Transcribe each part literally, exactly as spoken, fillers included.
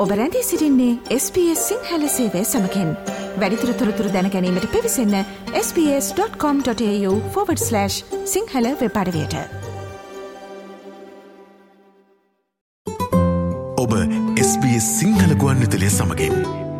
ඔබ රැඳී සිටින්නේ එස් බී එස් සිංහල සේවය සමගින්. වැඩිදුර තොරතුරු දැන ගැනීමට පිවිසන්න S B S dot com dot AU forward slash Sinhala web අඩවියට. ඔබ එස් බී එස් සිංහල ගුවන්විදුලිය සමගින්.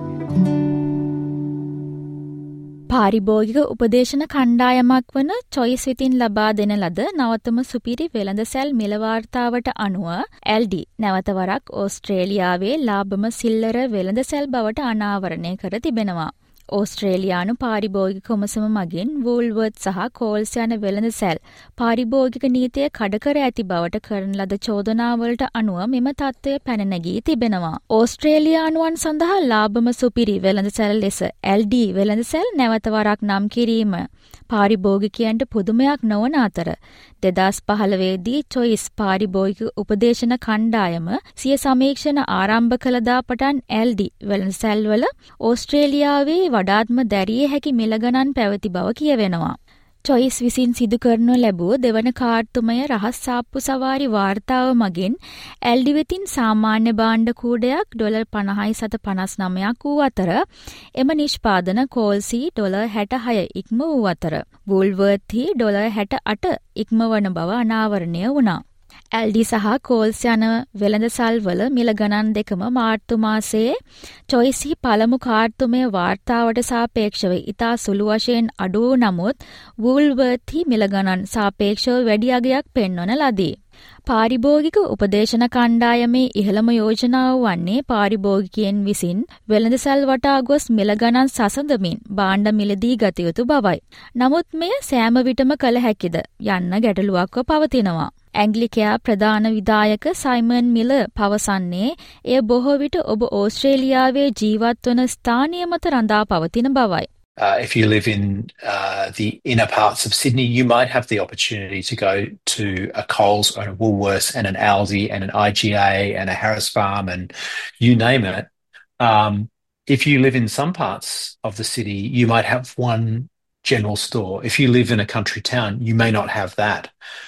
පාරිභෝගික උපදේශන කණ්ඩායමක් වන චොයිස් විතින් ලබා දෙන ලද නවතම සුපිරි වෙළඳසැල් මිල වාර්තාවට අනුව එල් ඩී නැවතවරක් ඕස්ට්‍රේලියාවේ ලාභම සිල්ලර වෙළඳසැල් බවට අනාවරණය කර තිබෙනවා. ඕස්ට්‍රේලියානු පාරිභෝගික කොමසම මගින් වූල්වර්ත් සහ කෝල්ස් යන වෙළඳසැල් පාරිභෝගික නීතිය කඩකර ඇති බවට කරන ලද චෝදනාවලට අනුව මෙම තත්ත්වය පැන නැගී තිබෙනවා. ඕස්ට්‍රේලියානුවන් සඳහා ලාභම සුපිරි වෙළඳසැල් ලෙස එල් ඩී වෙළඳසැල් නැවතවරක් නම් කිරීම පාරිභෝගිකයන්ට පුදුමයක් නොවන අතර දෙදහස් පහළොවේදී චොයිස් පාරිභෝගික උපදේශන කණ්ඩායම සිය සමීක්ෂණ ආරම්භ කළදා පටන් එල් ඩී වෙළඳසැල්වල ඕස්ට්‍රේලියාවේ වඩාත්ම දැරිය හැකි මිල ගණන් පැවති බව කියවෙනවා. චොයිස් විසින් සිදු කරනු ලැබූ දෙවන කාර්තුමය රහස් සාප්පු සවාරි වාර්තාව මගින් එල් ඩී වෙතින් සාමාන්‍ය භාණ්ඩ කූඩයක් ඩොලර් පනහයි සත පනස් නවයක් වූ අතර එම නිෂ්පාදන කෝල්සී ඩොලර් හැටහය ඉක්ම වූ අතර වූල්වර්ත්හි ඩොලර් හැට අට ඉක්මවන බව අනාවරණය වුණා. එල් ඩී සහ කෝල්ස් යන වෙළඳසල්වල මිල ගණන් දෙකම මාර්තු මාසයේ චොයිස්හි පළමු කාර්තුමය වාර්තාවට සාපේක්ෂව ඉතා සුළු වශයෙන් අඩු වූ නමුත් වූල්වර්ත්හි මිල ගණන් සාපේක්ෂව වැඩි අගයක් පෙන්වන ලදී. පාරිභෝගික උපදේශන කණ්ඩායමේ ඉහළම යෝජනාව වන්නේ පාරිභෝගිකයන් විසින් වෙළඳසැල් වටා ගොස් මිල ගණන් සසඳමින් භාණ්ඩ මිලදී ගත යුතු බවයි. නමුත් මෙය සෑම විටම කළ හැකිද යන්න ගැටලුවක්ව පවතිනවා. ඇන්ග්ලිකයා ප්‍රධාන විධායක සයිමන් මිල පවසන්නේ එය බොහෝ විට ඔබ ඕස්ට්‍රේලියාවේ ජීවත් වන ස්ථානය මත රඳා පවතින බවයි. Uh, if you live in uh, the inner parts of Sydney, you might have the opportunity to go to a Coles or a Woolworths and an Aldi and an I G A and a Harris Farm and you name it. Um, if you live in some parts of the city, you might have one general store. If you live in a country town, you may not have that.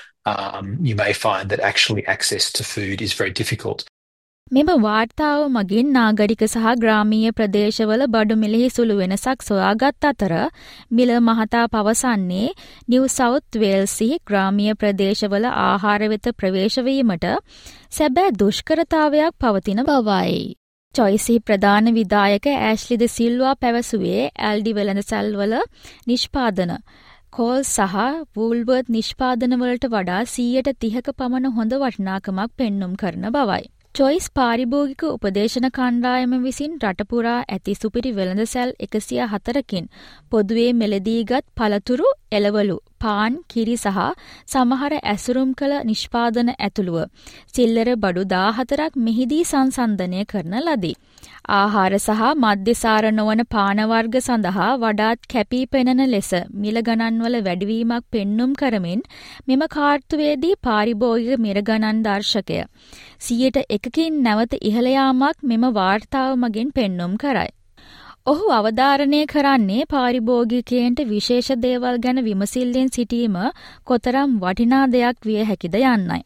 Um, you may find that actually access to food is very difficult. මෙම වාර්තාව මගින් නාගරික සහ ග්‍රාමීය ප්‍රදේශවල බඩු මිලෙහි සුළු වෙනසක් සොයාගත් අතර මිල මහතා පවසන්නේ නිව් සවුත් වේල්ස්හි ග්‍රාමීය ප්‍රදේශවල ආහාර වෙත ප්‍රවේශ වීමට සැබෑ දුෂ්කරතාවයක් පවතින බවයි. චොයිස්හි ප්‍රධාන විධායක ඇෂ්ලි ද සිල්වා පැවසුවේ එල් ඩී වෙළඳසැල්වල නිෂ්පාදන කෝල්ස් සහ වූල්වර්ත් නිෂ්පාදනවලට වඩා සීයට තිහක පමණ හොඳ වටිනාකමක් පෙන්නුම් කරන බවයි. චොයිස් පාරිභෝගික උපදේශන කණ්ඩායම විසින් රටපුරා ඇති සුපිරි වෙළඳසැල් එකසිය හතරකින් පොදුවේ මෙලදීගත් පළතුරු, එළවලු, පාන්, කිරි සහ සමහර ඇසුරුම් කළ නිෂ්පාදන ඇතුළුව සිල්ලර බඩු දාහතරක් මෙහිදී සංසන්දනය කරන ලදී. ආහාර සහ මධ්‍යසාර නොවන පාන වර්ග සඳහා වඩාත් කැපී පෙනෙන ලෙස මිල ගණන්වල වැඩිවීමක් පෙන්නුම් කරමින් මෙම කාර්තුවේදී පාරිභෝගික මිල ගණන් දර්ශකය සියයට එකකින් නැවත ඉහළ යාමක් මෙම වාර්තාව මගින් පෙන්නුම් කරයි. ඔහු අවධාරණය කරන්නේ පාරිභෝගිකයන්ට විශේෂ දේවල් ගැන විමසිල්ලෙන් සිටීම කොතරම් වටිනා දෙයක් විය හැකිද යන්නයි.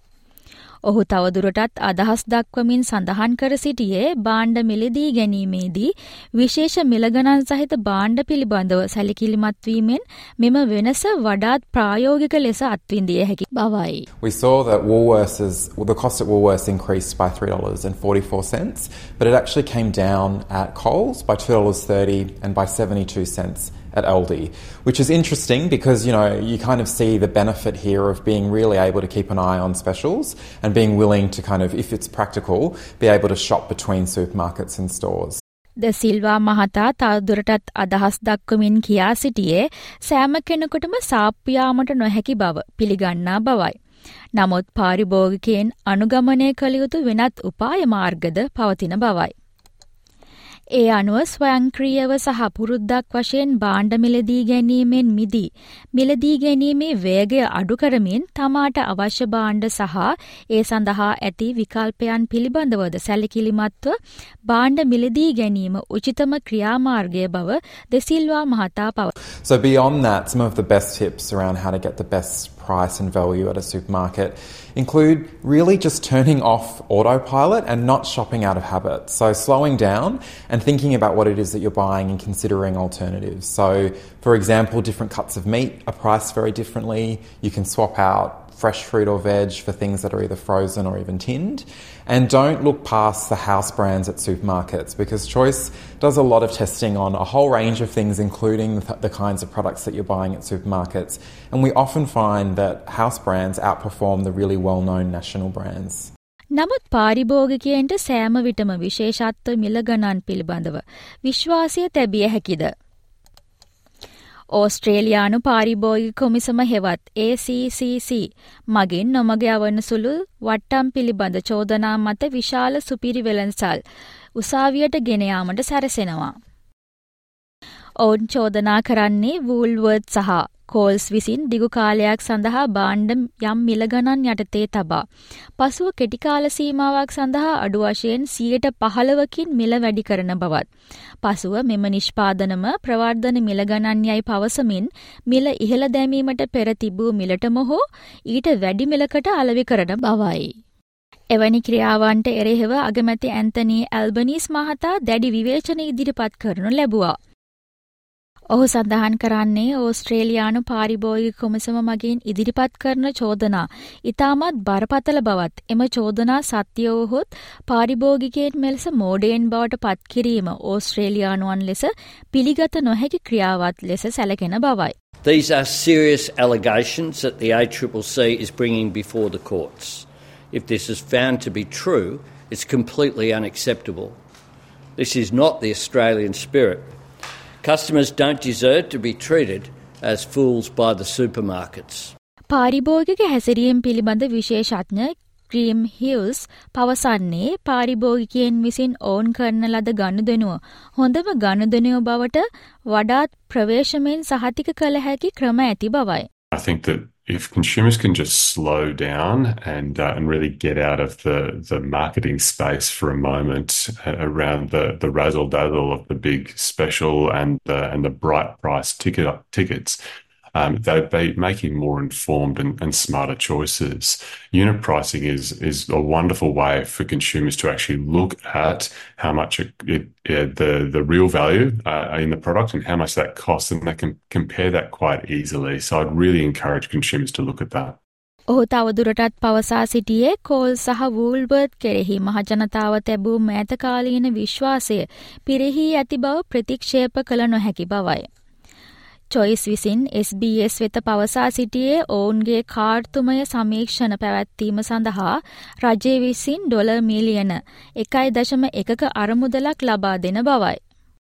ඔහු තවදුරටත් අදහස් දක්වමින් සඳහන් කර සිටියේ භාණ්ඩ මිලදී ගැනීමේදී විශේෂ මිල ගණන් සහිත භාණ්ඩ පිළිබඳව සැලකිලිමත් වීමෙන් මෙම වෙනස වඩාත් ප්‍රායෝගික ලෙස අත්විඳිය හැකි බවයි. We saw that Woolworths is, well, the cost at Woolworths increased by three dollars and forty-four cents, but it actually came down at Coles by two dollars thirty and by seventy-two cents at Aldi, which is interesting because, you know, you kind of see the benefit here of being really able to keep an eye on specials and being willing to kind of, if it's practical, be able to shop between supermarkets and stores. ද සිල්වා මහතා තවදුරටත් අදහස් දක්වමින් කියා සිටියේ සෑම කෙනෙකුටම සාප්පු යාමට නොහැකි බව පිළිගන්නා බවයි. නමුත් පාරිභෝගිකයන් අනුගමනය කළ යුතු වෙනත් උපාය මාර්ගද පවතින බවයි. ඒ අනුව ස්වයංක්‍රීයව සහ පුරුද්දක් වශයෙන් භාණ්ඩ මිලදී ගැනීමෙන් මිදී මිලදී ගැනීමේ වේගය අඩු කරමින් තමාට අවශ්‍ය භාණ්ඩ සහ ඒ සඳහා ඇති විකල්පයන් පිළිබඳවද සැලකිලිමත්ව භාණ්ඩ මිලදී ගැනීම උචිතම ක්‍රියාමාර්ගය බව ද සිල්වා මහතා පවසයි. So beyond that, some of the best tips around how to get the best price and value at a supermarket include really just turning off autopilot and not shopping out of habit. So slowing down and thinking about what it is that you're buying and considering alternatives. So, for example, different cuts of meat are priced very differently. You can swap out fresh fruit or veg for things that are either frozen or even tinned. And don't look past the house brands at supermarkets, because Choice does a lot of testing on a whole range of things, including the kinds of products that you're buying at supermarkets. And we often find that house brands outperform the really well-known national brands. නමුත් පාරිභෝගිකයන්ට සෑම විටම විශේෂත්ව මිල ගණන් පිළිබඳව විශ්වාසය තැබිය හැකිද? ඕස්ට්‍රේලියානු පාරිභෝගික කොමිසම හෙවත් A C C C මගින් නොමග යවන සුළු වට්ටම් පිළිබඳ චෝදනා මත විශාල සුපිරි වෙළඳසල් උසාවියට ගෙන යාමට සැරසෙනවා. ඔවුන් චෝදනා කරන්නේ වූල්වර්ත් සහ කෝල්ස් විසින් දිගු කාලයක් සඳහා භාණ්ඩ යම් මිල ගණන් යටතේ තබා පසුව කෙටි කාල සීමාවක් සඳහා අඩු වශයෙන් සියයට පහළොවකින් මිල වැඩි කරන බවත්. පසුව මෙම නිෂ්පාදනම ප්‍රවර්ධන මිල ගණන් යයි පවසමින් මිල ඉහළ දැමීමට පෙර තිබූ මිලටම හෝ ඊට වැඩි මිලකට අලෙවි කරන බවයි. එවැනි ක්‍රියාවන්ට එරෙහිව අගමැති ඇන්තනී ඇල්බනීස් මහතා දැඩි විවේචන ඉදිරිපත් කරනු ලැබුවා. ඔහු සඳහන් කරන්නේ ඕස්ට්‍රේලියානු පාරිභෝගික කොමිසම මගින් ඉදිරිපත් කරන චෝදනා ඉතාමත් බරපතල බවත්, එම චෝදනා සත්‍ය වූහොත් පාරිභෝගිකයන් මෙලෙස මෝඩයන් බවට පත් කිරීම ඕස්ට්‍රේලියානුවන් ලෙස පිළිගත නොහැකි ක්‍රියාවක් ලෙස සැලකෙන බවයි. These are serious allegations that the A C C C is bringing before the courts. If this is found to be true, it's completely unacceptable. This is not the Australian spirit. Customers don't deserve to be treated as fools by the supermarkets. පාරිභෝගික හැසිරීම පිළිබඳ විශේෂඥ cream හිල්ස් පවසන්නේ පාරිභෝගිකයන් විසින් ඔවුන් කරන ලද ගනුදෙනුව හොඳම ගනුදෙනුව බවට වඩාත් ප්‍රවේශමෙන් සහතික කළ හැකි ක්‍රම ඇති බවයි. I think that if consumers can just slow down and uh, and really get out of the, the marketing space for a moment uh, around the, the razzle dazzle of the big special and the and the bright price ticket tickets, um, they'd be making more informed and, and smarter choices. Unit pricing is is a wonderful way for consumers to actually look at how much it, it, uh, the the real value uh, in the product and how much that costs, and they can compare that quite easily. So I'd really encourage consumers to look at that. ඔහු තවදුරටත් පවසා සිටියේ call සහ වූල්වර්ත් කෙරෙහි මහජනතාව තැබූ මෑතකාලීන විශ්වාසය පිරිහී ඇති බව ප්‍රතික්ෂේප කළ නොහැකි බවයි. චොයිස් විසින් S B S වෙත පවසා සිටියේ ඔවුන්ගේ කාර්තුමය සමීක්ෂණ පැවැත්වීම සඳහා රජය විසින් ඩොලර් මිලියන එකයි දශම එකක අරමුදලක් ලබා දෙන බවයි.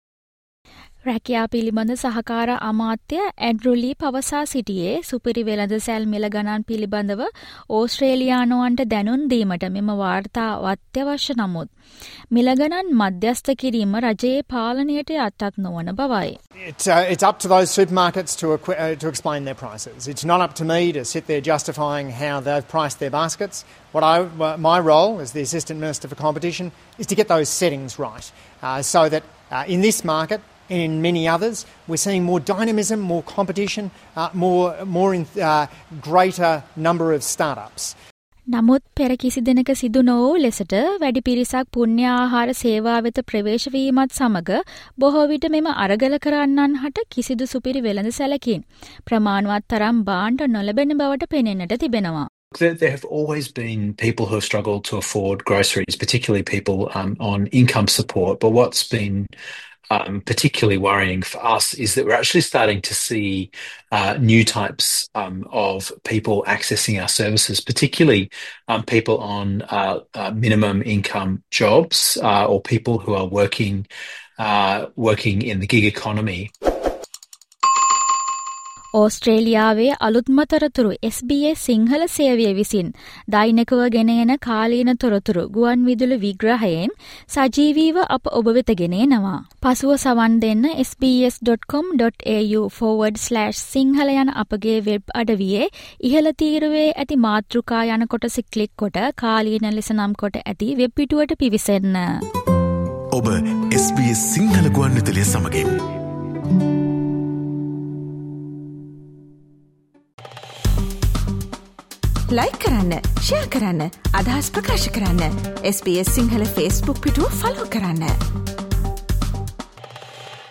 රැකියා පිළිබඳ සහකාර අමාත්‍ය ඇන්ඩ්‍රුලි පවසා සිටියේ සුපිරි වෙළඳසැල් මිල ගණන් පිළිබඳව ඕස්ට්‍රේලියානුවන්ට දැනුම් දීමට මෙම වාර්තා අත්‍යවශ්‍ය නමුත් මිල ගණන් මධ්‍යස්ථ කිරීම රජයේ පාලනයට යටත් නොවන බවයි. It's, uh, it's up to those supermarkets to, uh, to explain their prices. It's not up to me to sit there justifying how they've priced their baskets. What I, uh, my role as the Assistant Minister for Competition is to get those settings right uh, so that uh, in this market and in many others, we're seeing more dynamism, more competition, uh, more, more in, uh, greater number of startups. නමුත් පෙර කිසි දිනක සිදු නොවූ ලෙසට වැඩි පිරිසක් පුණ්‍ය ආහාර සේවා වෙත ප්‍රවේශ වීමත් සමග බොහෝ විට මෙම අරගල කරන්නන් හට කිසිදු සුපිරි වෙළඳසැලකින් ප්‍රමාණවත් තරම් භාණ්ඩ නොලැබෙන බවට පෙනෙන්නට තිබෙනවා. There, there have always been people who have struggled to afford groceries, particularly people um, on income support. But what's been Um, particularly worrying for us is that we're actually starting to see uh, new types um, of people accessing our services, particularly um, people on uh, uh, minimum income jobs uh, or people who are working uh, working in the gig economy. ඕස්ට්‍රේලියාවේ අලුත්ම තොරතුරු S B S Sinhala සේවය විසින් දෛනිකව ගෙන එන කාලීන තොරතුරු ගුවන් විදුලි විග්‍රහයෙන් සජීවීව අප ඔබ වෙත ගෙන එනවා. පසුව සවන් දෙන්න s b s dot com dot a u forward slash Sinhala යන අපගේ වෙබ් අඩවියේ ඉහළ තීරුවේ ඇති මාතෘකා යන කොටස ක්ලික් කොට කාලීන ලෙස නම් කොට ඇති වෙබ් පිටුවට පිවිසෙන්න. ඔබ S B S සිංහල ගුවන් විදුලිය සමගින් ලයික් කරන්න, ෂෙයා කරන්න, අදහස් ප්‍රකාශ කරන්න. S B S Sinhala Facebook පිටුව ෆලෝ කරන්න.